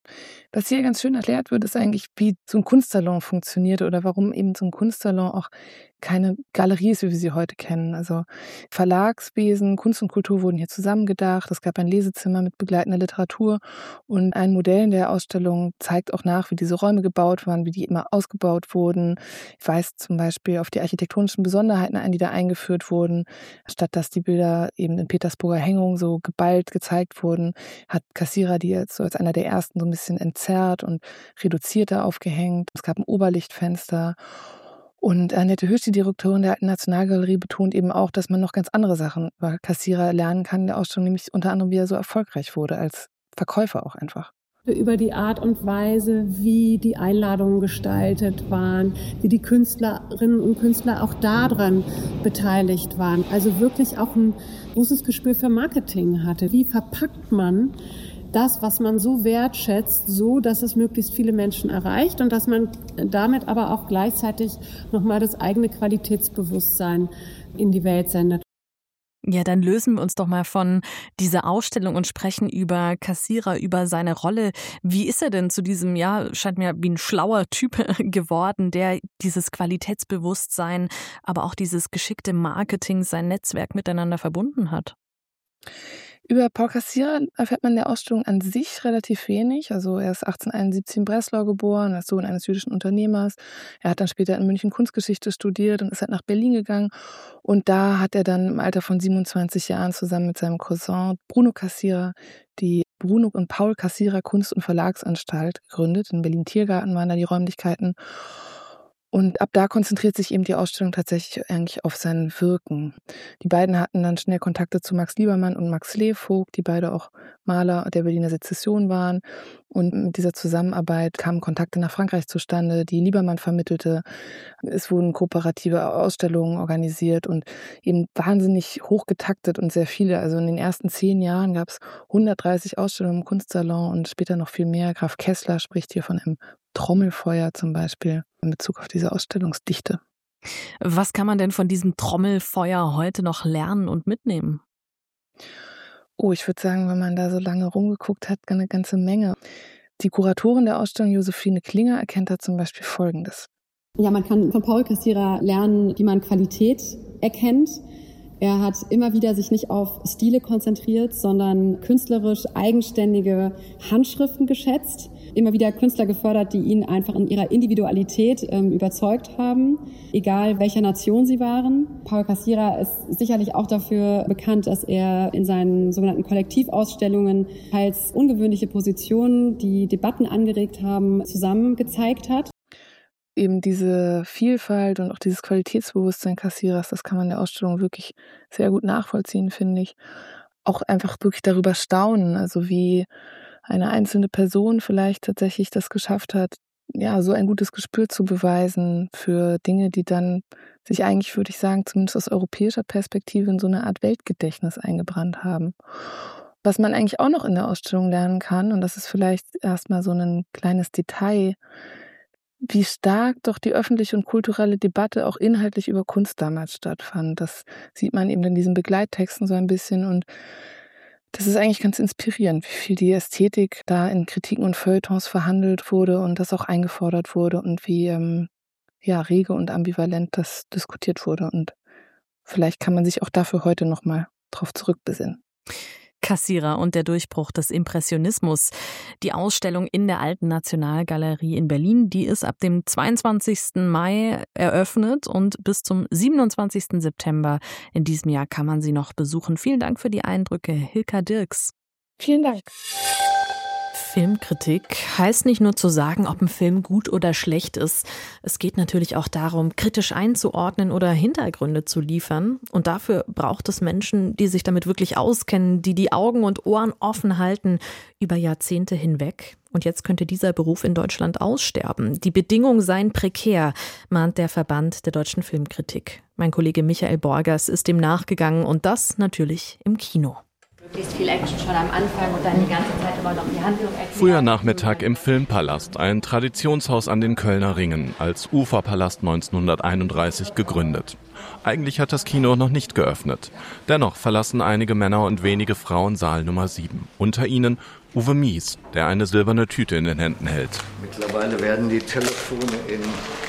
J: Was hier ganz schön erklärt wird, ist eigentlich, wie so ein Kunstsalon funktioniert oder warum eben so ein Kunstsalon auch keine Galerie ist, wie wir sie heute kennen. Also Verlagswesen, Kunst und Kultur wurden hier zusammengedacht. Es gab ein Lesezimmer mit begleitender Literatur und ein Modell in der Ausstellung zeigt auch nach, wie diese Räume gebaut waren, wie die immer ausgebaut wurden. Ich weise zum Beispiel auf die architektonischen Besonderheiten ein, die da eingeführt wurden. Statt dass die Bilder eben in Petersburger Hängung so geballt gezeigt wurden, hat Cassirer die jetzt so als einer der ersten so ein bisschen entzerrt und reduzierter aufgehängt. Es gab ein Oberlichtfenster. Und Annette Hösch, die Direktorin der Alten Nationalgalerie, betont eben auch, dass man noch ganz andere Sachen über Cassirer lernen kann in der Ausstellung, nämlich unter anderem, wie er so erfolgreich wurde, als Verkäufer auch einfach.
K: Über die Art und Weise, wie die Einladungen gestaltet waren, wie die Künstlerinnen und Künstler auch daran beteiligt waren. Also wirklich auch ein großes Gespür für Marketing hatte. Wie verpackt man das, was man so wertschätzt, so, dass es möglichst viele Menschen erreicht und dass man damit aber auch gleichzeitig nochmal das eigene Qualitätsbewusstsein in die Welt sendet.
B: Ja, dann lösen wir uns doch mal von dieser Ausstellung und sprechen über Cassirer, über seine Rolle. Wie ist er denn zu diesem, scheint mir wie ein schlauer Typ geworden, der dieses Qualitätsbewusstsein, aber auch dieses geschickte Marketing, sein Netzwerk miteinander verbunden hat?
J: Über Paul Cassirer erfährt man in der Ausstellung an sich relativ wenig. Also er ist 1871 in Breslau geboren, als Sohn eines jüdischen Unternehmers. Er hat dann später in München Kunstgeschichte studiert und ist halt nach Berlin gegangen. Und da hat er dann im Alter von 27 Jahren zusammen mit seinem Cousin Bruno Cassirer die Bruno und Paul Cassirer Kunst- und Verlagsanstalt gegründet. In Berlin-Tiergarten waren da die Räumlichkeiten. Und ab da konzentriert sich eben die Ausstellung tatsächlich eigentlich auf sein Wirken. Die beiden hatten dann schnell Kontakte zu Max Liebermann und Max Levogt, die beide auch Maler der Berliner Sezession waren. Und mit dieser Zusammenarbeit kamen Kontakte nach Frankreich zustande, die Liebermann vermittelte. Es wurden kooperative Ausstellungen organisiert und eben wahnsinnig hoch getaktet und sehr viele. Also in den ersten 10 Jahren gab es 130 Ausstellungen im Kunstsalon und später noch viel mehr. Graf Kessler spricht hier von einem Trommelfeuer zum Beispiel in Bezug auf diese Ausstellungsdichte.
B: Was kann man denn von diesem Trommelfeuer heute noch lernen und mitnehmen?
J: Oh, ich würde sagen, wenn man da so lange rumgeguckt hat, eine ganze Menge. Die Kuratorin der Ausstellung, Josephine Klinger, erkennt da zum Beispiel Folgendes.
K: Ja, man kann von Paul Cassirer lernen, wie man Qualität erkennt. Er hat immer wieder sich nicht auf Stile konzentriert, sondern künstlerisch eigenständige Handschriften geschätzt. Immer wieder Künstler gefördert, die ihn einfach in ihrer Individualität überzeugt haben, egal welcher Nation sie waren. Paul Cassirer ist sicherlich auch dafür bekannt, dass er in seinen sogenannten Kollektivausstellungen teils ungewöhnliche Positionen, die Debatten angeregt haben, zusammen gezeigt hat.
J: Eben diese Vielfalt und auch dieses Qualitätsbewusstsein Cassirers, das kann man in der Ausstellung wirklich sehr gut nachvollziehen, finde ich. Auch einfach wirklich darüber staunen, also wie eine einzelne Person vielleicht tatsächlich das geschafft hat, ja, so ein gutes Gespür zu beweisen für Dinge, die dann sich eigentlich, würde ich sagen, zumindest aus europäischer Perspektive in so eine Art Weltgedächtnis eingebrannt haben. Was man eigentlich auch noch in der Ausstellung lernen kann, und das ist vielleicht erstmal so ein kleines Detail, wie stark doch die öffentliche und kulturelle Debatte auch inhaltlich über Kunst damals stattfand. Das sieht man eben in diesen Begleittexten so ein bisschen und das ist eigentlich ganz inspirierend, wie viel die Ästhetik da in Kritiken und Feuilletons verhandelt wurde und das auch eingefordert wurde und wie rege und ambivalent das diskutiert wurde. Und vielleicht kann man sich auch dafür heute nochmal drauf zurückbesinnen.
B: Cassirer und der Durchbruch des Impressionismus. Die Ausstellung in der Alten Nationalgalerie in Berlin, die ist ab dem 22. Mai eröffnet und bis zum 27. September in diesem Jahr kann man sie noch besuchen. Vielen Dank für die Eindrücke, Hilka Dirks.
J: Vielen Dank.
B: Filmkritik heißt nicht nur zu sagen, ob ein Film gut oder schlecht ist. Es geht natürlich auch darum, kritisch einzuordnen oder Hintergründe zu liefern. Und dafür braucht es Menschen, die sich damit wirklich auskennen, die die Augen und Ohren offen halten über Jahrzehnte hinweg. Und jetzt könnte dieser Beruf in Deutschland aussterben. Die Bedingungen seien prekär, mahnt der Verband der deutschen Filmkritik. Mein Kollege Michael Borgers ist dem nachgegangen und das natürlich im Kino.
L: Möglichst viel Action schon am Anfang und dann die ganze Zeit aber noch die Handlung erklären.
M: Früher Nachmittag im Filmpalast, ein Traditionshaus an den Kölner Ringen, als Uferpalast 1931 gegründet. Eigentlich hat das Kino noch nicht geöffnet. Dennoch verlassen einige Männer und wenige Frauen Saal Nummer 7. Unter ihnen Uwe Mies, der eine silberne Tüte in den Händen hält.
N: Mittlerweile werden die Telefone in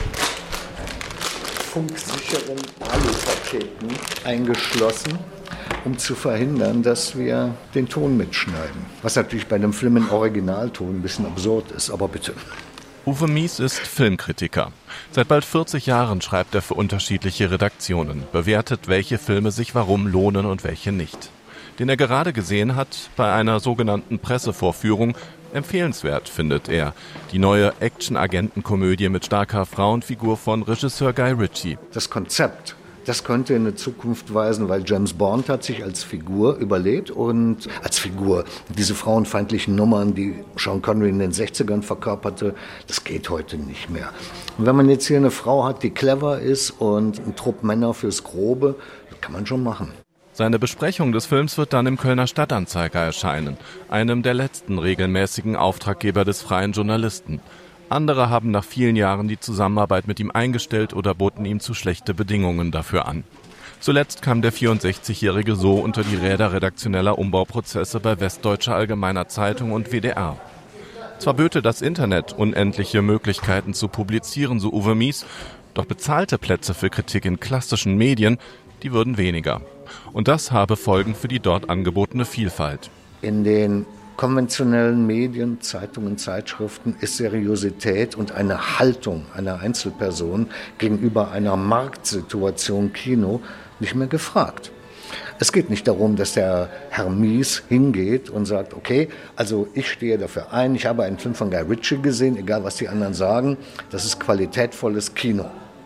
N: funksicheren Alupaketen eingeschlossen, um zu verhindern, dass wir den Ton mitschneiden. Was natürlich bei einem Film in Originalton ein bisschen absurd ist, aber bitte.
M: Uwe Mies ist Filmkritiker. Seit bald 40 Jahren schreibt er für unterschiedliche Redaktionen, bewertet, welche Filme sich warum lohnen und welche nicht. Den er gerade gesehen hat bei einer sogenannten Pressevorführung, empfehlenswert, findet er. Die neue Action-Agenten-Komödie mit starker Frauenfigur von Regisseur Guy Ritchie.
N: Das Konzept, das könnte in eine Zukunft weisen, weil James Bond hat sich als Figur überlebt und als Figur diese frauenfeindlichen Nummern, die Sean Connery in den 60ern verkörperte, das geht heute nicht mehr. Und wenn man jetzt hier eine Frau hat, die clever ist und einen Trupp Männer fürs Grobe, das kann man schon machen.
M: Seine Besprechung des Films wird dann im Kölner Stadtanzeiger erscheinen, einem der letzten regelmäßigen Auftraggeber des freien Journalisten. Andere haben nach vielen Jahren die Zusammenarbeit mit ihm eingestellt oder boten ihm zu schlechte Bedingungen dafür an. Zuletzt kam der 64-Jährige so unter die Räder redaktioneller Umbauprozesse bei Westdeutscher Allgemeiner Zeitung und WDR. Zwar böte das Internet unendliche Möglichkeiten zu publizieren, so Uwe Mies, doch bezahlte Plätze für Kritik in klassischen Medien, die würden weniger. Und das habe Folgen für die dort angebotene Vielfalt.
N: In den konventionellen Medien, Zeitungen, Zeitschriften ist Seriosität und eine Haltung einer Einzelperson gegenüber einer Marktsituation Kino nicht mehr gefragt. Es geht nicht darum, dass der Herr Mies hingeht und sagt, okay, also ich stehe dafür ein, ich habe einen Film von Guy Ritchie gesehen, egal was die anderen sagen, das ist qualitätvolles Kino.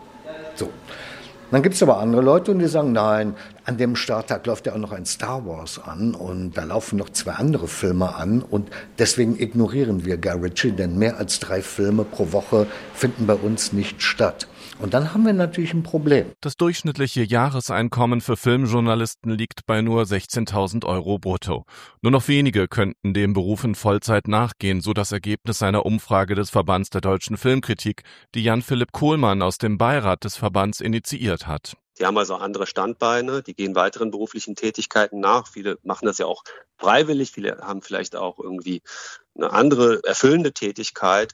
N: So. Dann gibt es aber andere Leute und die sagen, nein, an dem Starttag läuft ja auch noch ein Star Wars an und da laufen noch 2 andere Filme an und deswegen ignorieren wir Guy Ritchie, denn mehr als 3 Filme pro Woche finden bei uns nicht statt. Und dann haben wir natürlich ein Problem.
M: Das durchschnittliche Jahreseinkommen für Filmjournalisten liegt bei nur 16.000 € brutto. Nur noch wenige könnten dem Beruf in Vollzeit nachgehen, so das Ergebnis einer Umfrage des Verbands der deutschen Filmkritik, die Jan-Philipp Kohlmann aus dem Beirat des Verbands initiiert hat.
O: Die haben also andere Standbeine, die gehen weiteren beruflichen Tätigkeiten nach. Viele machen das ja auch freiwillig, viele haben vielleicht auch irgendwie eine andere erfüllende Tätigkeit.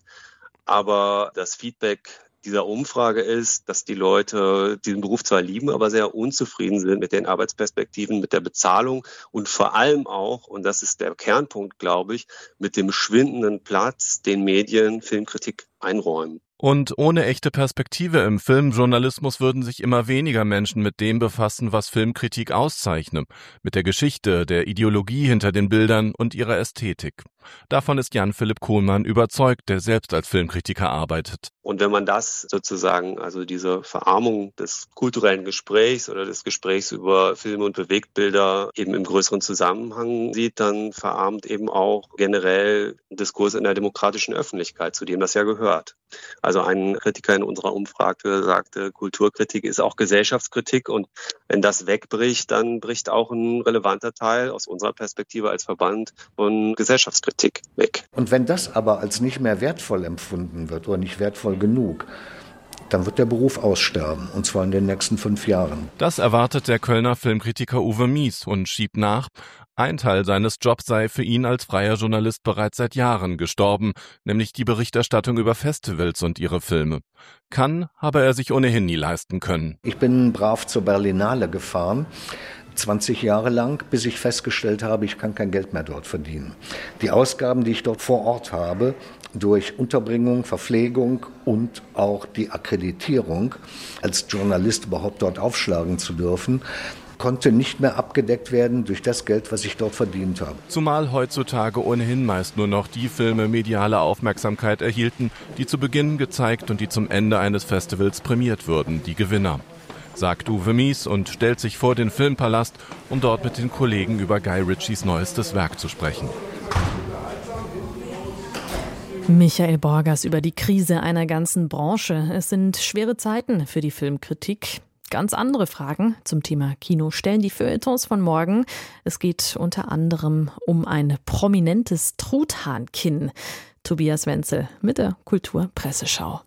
O: Aber das Feedback dieser Umfrage ist, dass die Leute diesen Beruf zwar lieben, aber sehr unzufrieden sind mit den Arbeitsperspektiven, mit der Bezahlung und vor allem auch, und das ist der Kernpunkt, glaube ich, mit dem schwindenden Platz, den Medien Filmkritik einräumen.
M: Und ohne echte Perspektive im Filmjournalismus würden sich immer weniger Menschen mit dem befassen, was Filmkritik auszeichnet, mit der Geschichte, der Ideologie hinter den Bildern und ihrer Ästhetik. Davon ist Jan-Philipp Kohlmann überzeugt, der selbst als Filmkritiker arbeitet.
O: Und wenn man das sozusagen, also diese Verarmung des kulturellen Gesprächs oder des Gesprächs über Filme und Bewegtbilder eben im größeren Zusammenhang sieht, dann verarmt eben auch generell ein Diskurs in der demokratischen Öffentlichkeit, zu dem das ja gehört. Also ein Kritiker in unserer Umfrage sagte, Kulturkritik ist auch Gesellschaftskritik und wenn das wegbricht, dann bricht auch ein relevanter Teil aus unserer Perspektive als Verband von Gesellschaftskritik weg.
N: Und wenn das aber als nicht mehr wertvoll empfunden wird oder nicht wertvoll genug, dann wird der Beruf aussterben, und zwar in den nächsten 5 Jahren.
M: Das erwartet der Kölner Filmkritiker Uwe Mies und schiebt nach, ein Teil seines Jobs sei für ihn als freier Journalist bereits seit Jahren gestorben, nämlich die Berichterstattung über Festivals und ihre Filme. Cannes habe er sich ohnehin nie leisten können.
N: Ich bin brav zur Berlinale gefahren, 20 Jahre lang, bis ich festgestellt habe, ich kann kein Geld mehr dort verdienen. Die Ausgaben, die ich dort vor Ort habe, durch Unterbringung, Verpflegung und auch die Akkreditierung, als Journalist überhaupt dort aufschlagen zu dürfen, konnte nicht mehr abgedeckt werden durch das Geld, was ich dort verdient habe.
M: Zumal heutzutage ohnehin meist nur noch die Filme mediale Aufmerksamkeit erhielten, die zu Beginn gezeigt und die zum Ende eines Festivals prämiert würden, die Gewinner. Sagt Uwe Mies und stellt sich vor den Filmpalast, um dort mit den Kollegen über Guy Ritchies neuestes Werk zu sprechen.
B: Michael Borgers über die Krise einer ganzen Branche. Es sind schwere Zeiten für die Filmkritik. Ganz andere Fragen zum Thema Kino stellen die Feuilletons von morgen. Es geht unter anderem um ein prominentes Truthahnkinn. Tobias Wenzel mit der Kulturpresseschau.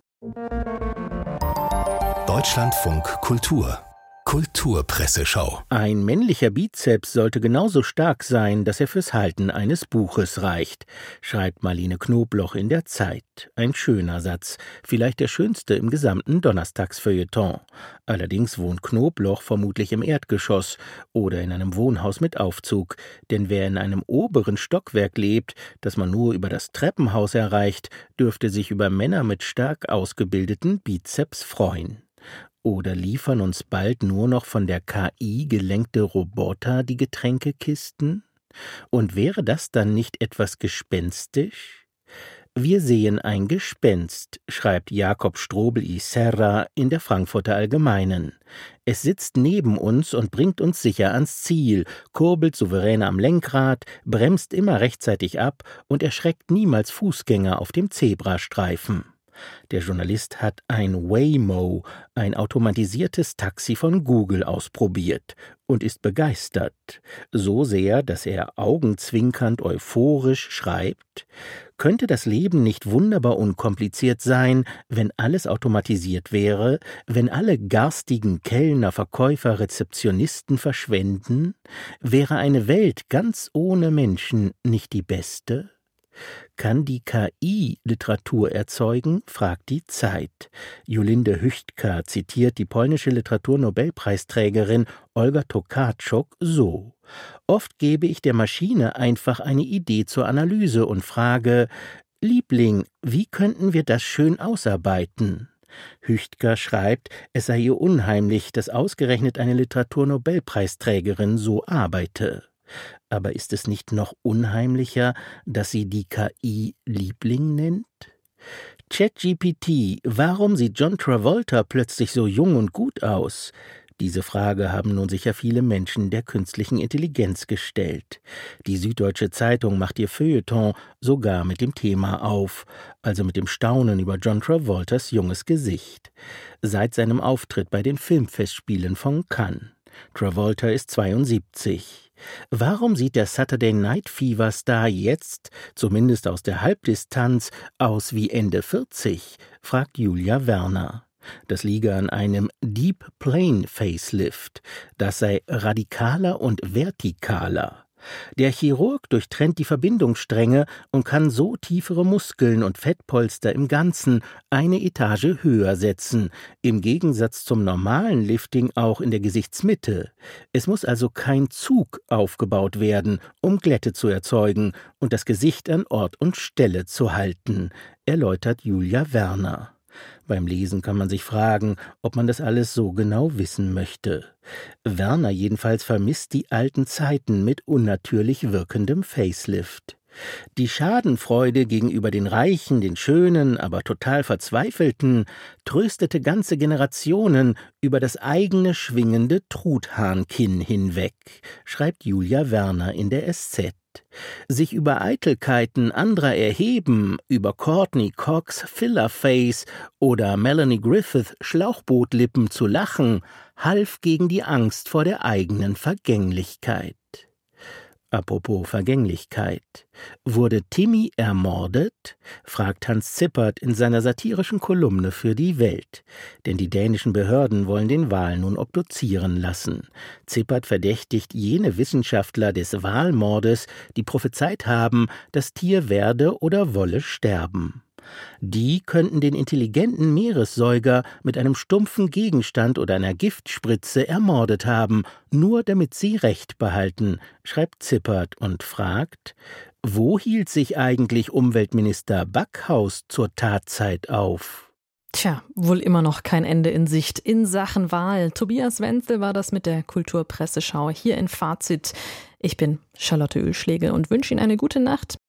A: Deutschlandfunk Kultur. Kulturpresseschau.
P: Ein männlicher Bizeps sollte genauso stark sein, dass er fürs Halten eines Buches reicht, schreibt Marlene Knobloch in der Zeit. Ein schöner Satz, vielleicht der schönste im gesamten Donnerstagsfeuilleton. Allerdings wohnt Knobloch vermutlich im Erdgeschoss oder in einem Wohnhaus mit Aufzug, denn wer in einem oberen Stockwerk lebt, das man nur über das Treppenhaus erreicht, dürfte sich über Männer mit stark ausgebildeten Bizeps freuen. Oder liefern uns bald nur noch von der KI gelenkte Roboter die Getränkekisten? Und wäre das dann nicht etwas gespenstisch? Wir sehen ein Gespenst, schreibt Jakob Strobel y Serra in der Frankfurter Allgemeinen. Es sitzt neben uns und bringt uns sicher ans Ziel, kurbelt souverän am Lenkrad, bremst immer rechtzeitig ab und erschreckt niemals Fußgänger auf dem Zebrastreifen. Der Journalist hat ein Waymo, ein automatisiertes Taxi von Google, ausprobiert und ist begeistert. So sehr, dass er augenzwinkernd euphorisch schreibt: Könnte das Leben nicht wunderbar unkompliziert sein, wenn alles automatisiert wäre, wenn alle garstigen Kellner, Verkäufer, Rezeptionisten verschwenden? Wäre eine Welt ganz ohne Menschen nicht die beste? Kann die KI Literatur erzeugen, fragt die Zeit. Jolinde Hüchtka zitiert die polnische Literaturnobelpreisträgerin Olga Tokarczuk so: Oft gebe ich der Maschine einfach eine Idee zur Analyse und frage: Liebling, wie könnten wir das schön ausarbeiten? Hüchtka schreibt, es sei ihr unheimlich, dass ausgerechnet eine Literaturnobelpreisträgerin so arbeite. Aber ist es nicht noch unheimlicher, dass sie die KI Liebling nennt? ChatGPT, warum sieht John Travolta plötzlich so jung und gut aus? Diese Frage haben nun sicher viele Menschen der künstlichen Intelligenz gestellt. Die Süddeutsche Zeitung macht ihr Feuilleton sogar mit dem Thema auf, also mit dem Staunen über John Travoltas junges Gesicht. Seit seinem Auftritt bei den Filmfestspielen von Cannes. Travolta ist 72. Warum sieht der Saturday Night Fever Star jetzt, zumindest aus der Halbdistanz, aus wie Ende 40? Fragt Julia Werner. Das liege an einem Deep Plane Facelift. Das sei radikaler und vertikaler. Der Chirurg durchtrennt die Verbindungsstränge und kann so tiefere Muskeln und Fettpolster im Ganzen eine Etage höher setzen, im Gegensatz zum normalen Lifting auch in der Gesichtsmitte. Es muss also kein Zug aufgebaut werden, um Glätte zu erzeugen und das Gesicht an Ort und Stelle zu halten, erläutert Julia Werner. Beim Lesen kann man sich fragen, ob man das alles so genau wissen möchte. Werner jedenfalls vermisst die alten Zeiten mit unnatürlich wirkendem Facelift. Die Schadenfreude gegenüber den Reichen, den Schönen, aber total Verzweifelten tröstete ganze Generationen über das eigene schwingende Truthahnkinn hinweg, schreibt Julia Werner in der SZ. Sich über Eitelkeiten anderer erheben, über Courtney Cox Filler-Face oder Melanie Griffith Schlauchbootlippen zu lachen, half gegen die Angst vor der eigenen Vergänglichkeit. Apropos Vergänglichkeit. Wurde Timmy ermordet? Fragt Hans Zippert in seiner satirischen Kolumne für die Welt. Denn die dänischen Behörden wollen den Wal nun obduzieren lassen. Zippert verdächtigt jene Wissenschaftler des Walmordes, die prophezeit haben, das Tier werde oder wolle sterben. Die könnten den intelligenten Meeressäuger mit einem stumpfen Gegenstand oder einer Giftspritze ermordet haben, nur damit sie Recht behalten, schreibt Zippert und fragt: Wo hielt sich eigentlich Umweltminister Backhaus zur Tatzeit auf?
B: Tja, wohl immer noch kein Ende in Sicht in Sachen Wahl. Tobias Wenzel war das mit der Kulturpresseschau hier in Fazit. Ich bin Charlotte Oehlschlegel und wünsche Ihnen eine gute Nacht.